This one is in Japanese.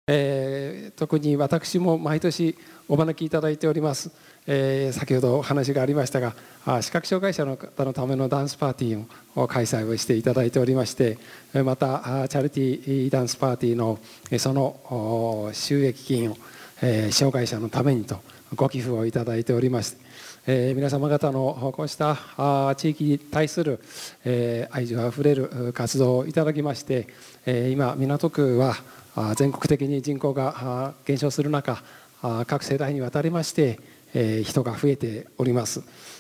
特に私も毎年お招きいただいております。先ほどお話がありましたが、視覚障害者の方のためのダンスパーティーを開催をしていただいておりまして、またチャリティーダンスパーティーのその収益金を障害者のためにとご寄付をいただいております。皆様方のこうした地域に対する愛情あふれる活動をいただきまして、今港区は全国的に人口が減少する中、各世代にわたりまして人が増えております。